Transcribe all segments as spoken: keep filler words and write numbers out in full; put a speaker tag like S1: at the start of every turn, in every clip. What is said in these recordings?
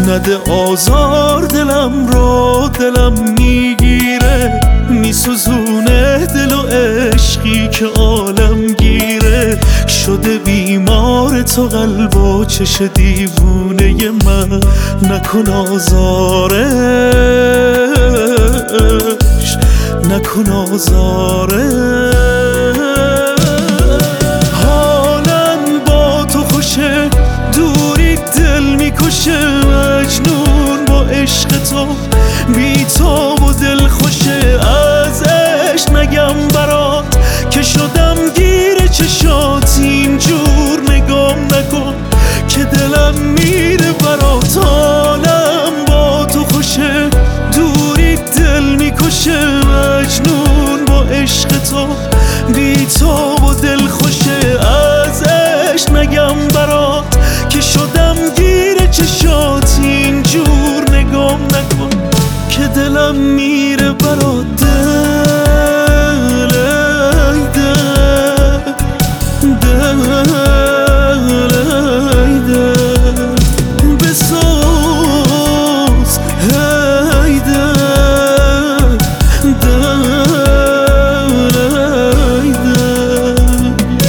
S1: نده آزار دلم رو، دلم میگیره میسوزونه دل و عشقی که عالم گیره. شده بیمار تو قلب و چش دیوونه من، نکن آزارش، نکن آزارش. حالم با تو خوشه، دوری دل میکشه، مجنون با عشق تو، بی تو و دل خوشه. ازش نگم برات که شدم گیر چشات، اینجور نگام نکن که دلم میره برات. حالم با تو خوشه، دوری دل میکشه، مجنون با عشق تو، بی تو و دل خوشه. ازش نگم برات که شدم گیر چشات، اینجور نگام نکن که دلم میره برات. دل ای دل، دل ای دل بسوز، ای دل، دل ای دل.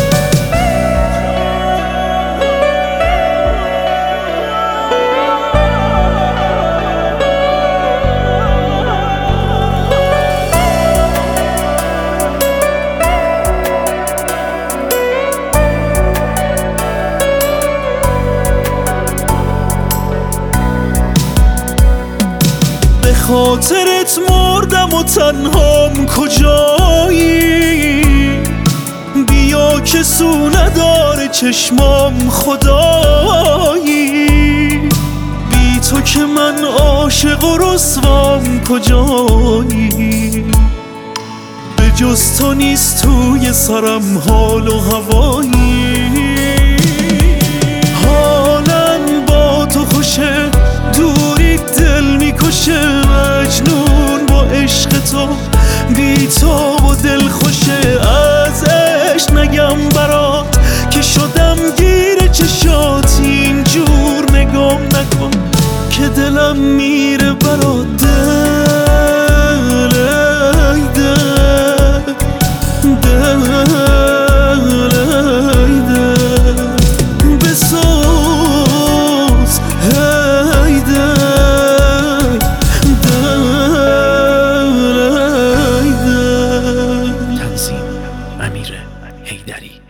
S1: به خاطرت مردم و تنهام کجایی، بیا که سو نداره چشمام خدایی. بی تو که من عاشق و رسوام کجایی، به جز تو نیست توی سرم حال و هوایی. حالم با تو خوشه، دوری دل میکشه، مجنون با عشق تو، بی تو و دل خوشه. ازش نگم برات که شدم گیر چشات، اینجور نگام نکن که دلم میره برات. دل ای دل، دل ای دل بسوز، ای دل، دل ای دل.
S2: تنظیم: امیر حیدری.